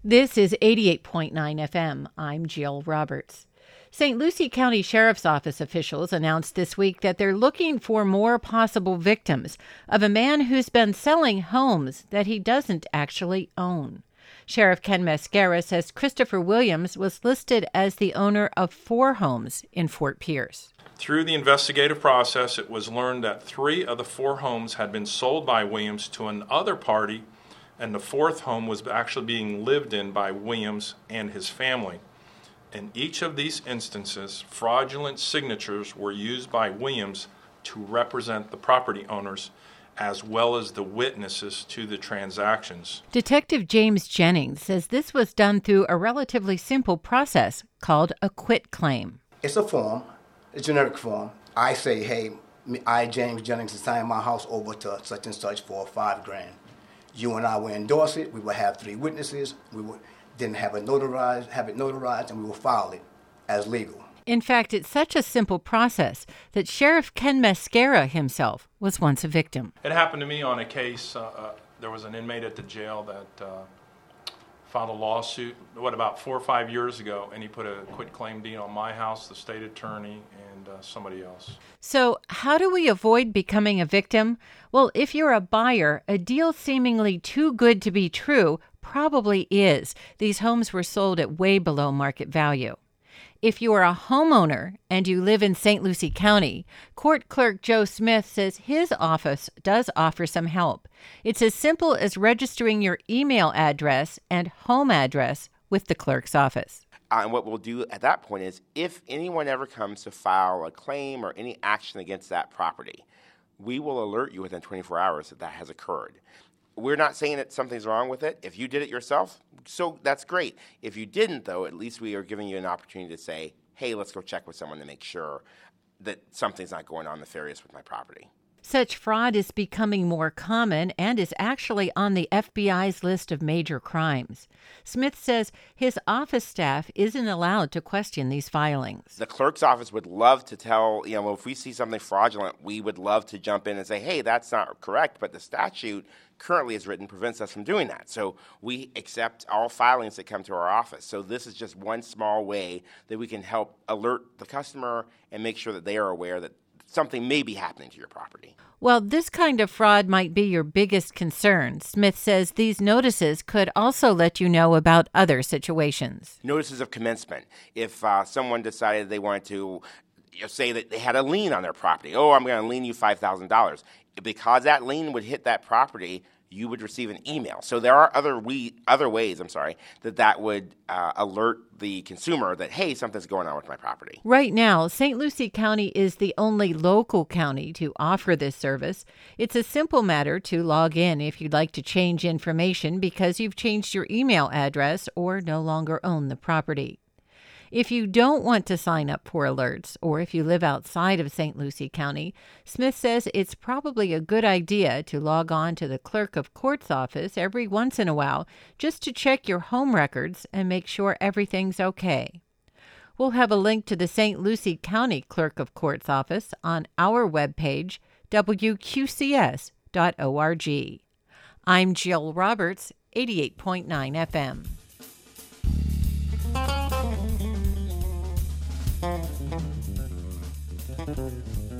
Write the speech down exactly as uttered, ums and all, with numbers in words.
This is eighty-eight point nine F M. I'm Jill Roberts. Saint Lucie County Sheriff's Office officials announced this week that they're looking for more possible victims of a man who's been selling homes that he doesn't actually own. Sheriff Ken Mascara says Christopher Williams was listed as the owner of four homes in Fort Pierce. Through the investigative process, it was learned that three of the four homes had been sold by Williams to another party, and the fourth home was actually being lived in by Williams and his family. In each of these instances, fraudulent signatures were used by Williams to represent the property owners as well as the witnesses to the transactions. Detective James Jennings says this was done through a relatively simple process called a quitclaim. It's a form, a generic form. I say, hey, I, James Jennings, assign my house over to such and such for five grand. You and I will endorse it. We will have three witnesses. We will then have it notarized, have it notarized, and we will file it as legal. In fact, it's such a simple process that Sheriff Ken Mascara himself was once a victim. It happened to me on a case. Uh, uh, there was an inmate at the jail that uh, filed a lawsuit, what, about four or five years ago, and he put a quitclaim deed on my house, the state attorney, and uh, somebody else. So how do we avoid becoming a victim? Well, if you're a buyer, a deal seemingly too good to be true probably is. These homes were sold at way below market value. If you are a homeowner and you live in Saint Lucie County, Court Clerk Joe Smith says his office does offer some help. It's as simple as registering your email address and home address with the clerk's office. Uh, and what we'll do at that point is if anyone ever comes to file a claim or any action against that property, we will alert you within twenty-four hours that that has occurred. We're not saying that something's wrong with it. If you did it yourself, so that's great. If you didn't, though, at least we are giving you an opportunity to say, hey, let's go check with someone to make sure that something's not going on nefarious with my property. Such fraud is becoming more common and is actually on the F B I's list of major crimes. Smith says his office staff isn't allowed to question these filings. The clerk's office would love to tell, you know, if we see something fraudulent, we would love to jump in and say, hey, that's not correct, but the statute currently as written prevents us from doing that. So we accept all filings that come to our office. So this is just one small way that we can help alert the customer and make sure that they are aware that something may be happening to your property. Well, this kind of fraud might be your biggest concern. Smith says these notices could also let you know about other situations. Notices of commencement. If uh, someone decided they wanted to you know, say that they had a lien on their property, oh, I'm going to lien you five thousand dollars. Because that lien would hit that property, you would receive an email. So there are other we other ways, I'm sorry, that that would uh, alert the consumer that, hey, something's going on with my property. Right now, Saint Lucie County is the only local county to offer this service. It's a simple matter to log in if you'd like to change information because you've changed your email address or no longer own the property. If you don't want to sign up for alerts, or if you live outside of Saint Lucie County, Smith says it's probably a good idea to log on to the clerk of court's office every once in a while just to check your home records and make sure everything's okay. We'll have a link to the Saint Lucie County Clerk of Court's office on our webpage, W Q C S dot org. I'm Jill Roberts, eighty-eight point nine F M. Thank you.